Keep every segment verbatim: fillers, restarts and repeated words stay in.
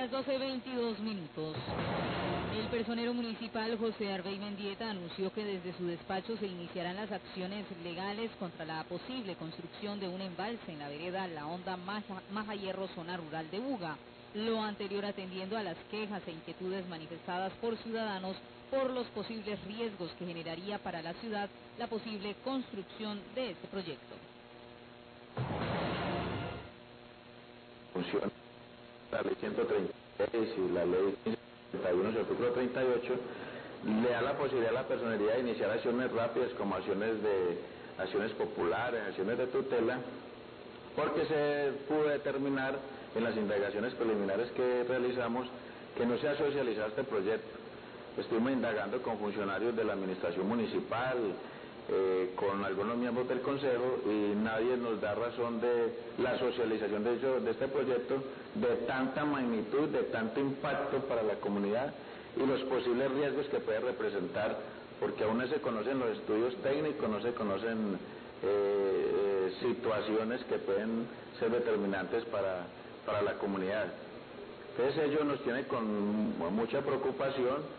las doce veintidós minutos. El personero municipal José Arbey Mendieta anunció que desde su despacho se iniciarán las acciones legales contra la posible construcción de un embalse en la vereda La Honda Maja, Maja Hierro, zona rural de Buga. Lo anterior atendiendo a las quejas e inquietudes manifestadas por ciudadanos por los posibles riesgos que generaría para la ciudad la posible construcción de este proyecto. Funciona la ley ciento treinta y seis y la ley treinta y uno, su artículo treinta y ocho, le da la posibilidad a la personería de iniciar acciones rápidas como acciones de acciones populares, acciones de tutela, porque se pudo determinar en las indagaciones preliminares que realizamos que no se ha socializado este proyecto. Estuvimos indagando con funcionarios de la administración municipal, eh, con algunos miembros del consejo, y nadie nos da razón de la socialización de, hecho, de este proyecto de tanta magnitud, de tanto impacto para la comunidad y los posibles riesgos que puede representar, porque aún no se conocen los estudios técnicos, no se conocen eh, eh, situaciones que pueden ser determinantes para, para la comunidad. Entonces ello nos tiene con mucha preocupación.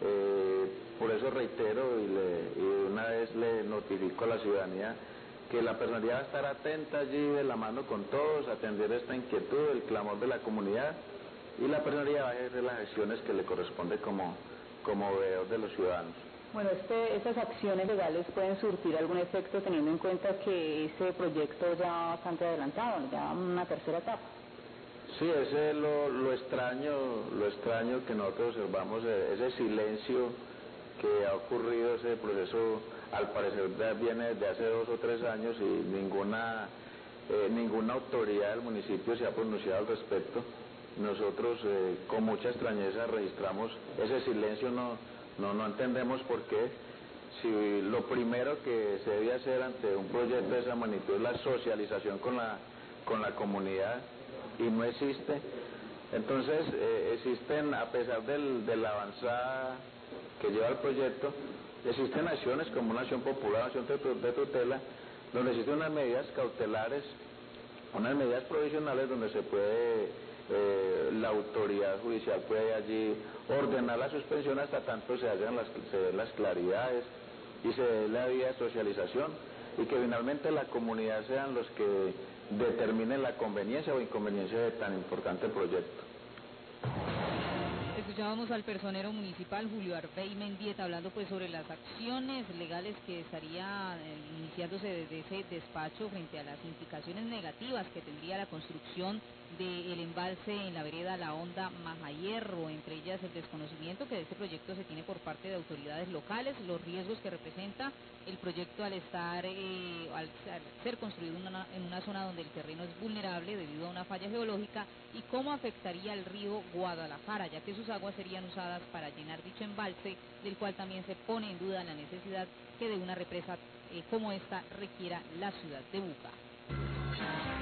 Eh, por eso reitero y, le, y una vez le notifico a la ciudadanía que la personalidad va a estar atenta allí de la mano con todos, atender esta inquietud, el clamor de la comunidad, y la personalidad va a ejercer las acciones que le corresponde como, como veedor de los ciudadanos. Bueno, este, estas acciones legales pueden surtir algún efecto teniendo en cuenta que ese proyecto ya bastante adelantado, ya una tercera etapa. Sí, ese es lo, lo extraño, lo extraño que nosotros observamos, ese silencio que ha ocurrido, ese proceso al parecer viene desde hace dos o tres años y ninguna, eh, ninguna autoridad del municipio se ha pronunciado al respecto. Nosotros eh, con mucha extrañeza registramos ese silencio, no, no, no entendemos por qué. Si lo primero que se debe hacer ante un proyecto de esa magnitud es la socialización con la, con la comunidad, y no existe. Entonces eh, existen, a pesar del, de la avanzada que lleva el proyecto, existen acciones como una acción popular, acción de, de tutela, donde existen unas medidas cautelares, unas medidas provisionales donde se puede, eh, la autoridad judicial puede allí ordenar la suspensión hasta tanto se hagan las, se den las claridades y se dé la vía de socialización, y que finalmente la comunidad sean los que determinen la conveniencia o inconveniencia de tan importante proyecto. Escuchábamos al personero municipal Julio Arbey Mendieta hablando pues sobre las acciones legales que estaría eh, iniciándose desde ese despacho frente a las implicaciones negativas que tendría la construcción del embalse en la vereda La Honda Maja Hierro, entre ellas el desconocimiento que de este proyecto se tiene por parte de autoridades locales, los riesgos que representa el proyecto al estar eh, al ser construido en una, en una zona donde el terreno es vulnerable debido a una falla geológica, y cómo afectaría el río Guadalajara, ya que sus aguas serían usadas para llenar dicho embalse, del cual también se pone en duda la necesidad que de una represa eh, como esta requiera la ciudad de Buga.